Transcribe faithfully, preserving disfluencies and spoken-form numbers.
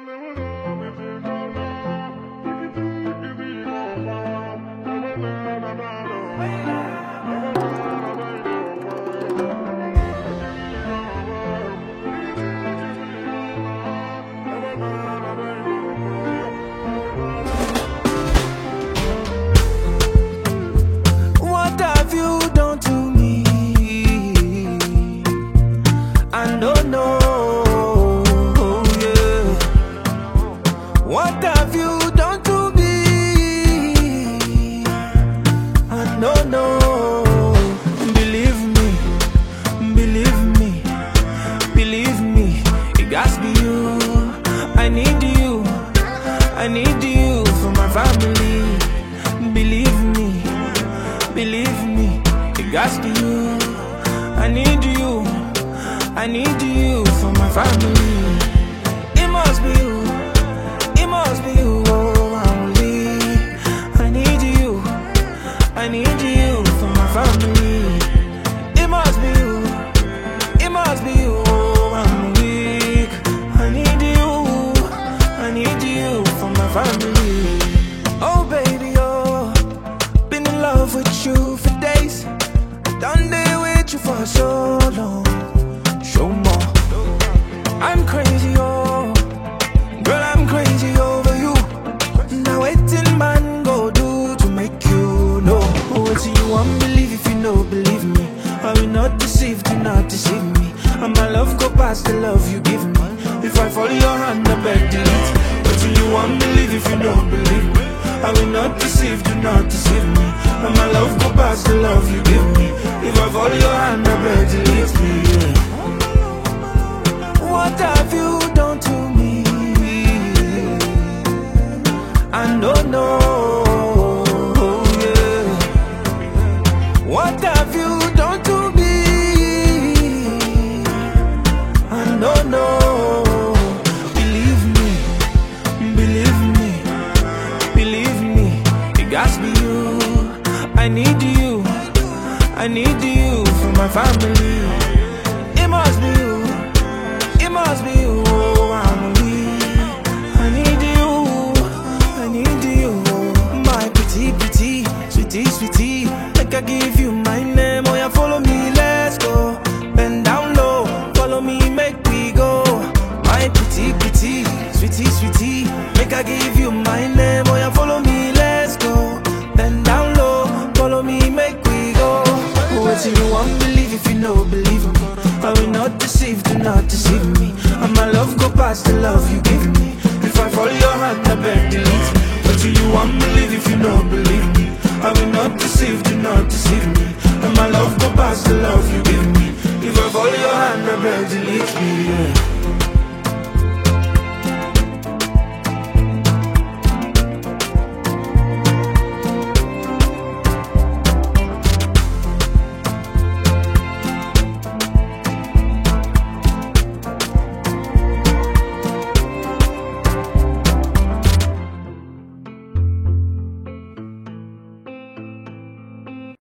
What have you done to me? I don't know, yeah. What have you done to me? I don't know. Believe me, believe me, believe me. It got to be you. I need you, I need you for my family. Believe me, believe me. It got to be you. I need you, I need you for my family. It must be you, it must be you. Oh, I'm weak. I need you, I need you for my family. It must be you, it must be you. Oh, I'm weak. I need you, I need you for my family. Oh baby, oh, been in love with you for days. Done day with you for so long. Show more. I'm crazy, oh, girl, I'm crazy over you. Now waiting man go do to make you know. What do you want, believe if you know, believe me. I will not deceive, do not deceive me. And my love go past the love you give me. If I follow your hand, I beg delete. What do you want, believe if you know, believe me. I will not deceive, do not deceive me. And my love go past the love you give me. If I follow your hand, I beg delete me, yeah. What have you done to me? I don't know, yeah. What have you done to me? I don't know. Believe me, believe me, believe me. It got to be you. I need you, I need you for my family. It must be you, it must be you. Oh, I'm weak. I need you, I need you. My pretty, pretty, sweetie, sweetie. Like I give you my name, oh yeah, follow me, let's go. Bend down low, follow me, make we go. My pretty, pretty, sweetie, sweetie. Make I give you my name, oh yeah, follow me, let's go. Bend down low, follow me, make we go. What you want, believe if you know, believe me. I will not deceive, do not deceive me. And my love go past the love you give me. If I follow your hand, I beg delete. What do you want, believe if you know, believe me. I will not deceive, do not deceive me. And my love go past the love you give me. If I follow your hand, I beg delete me, yeah.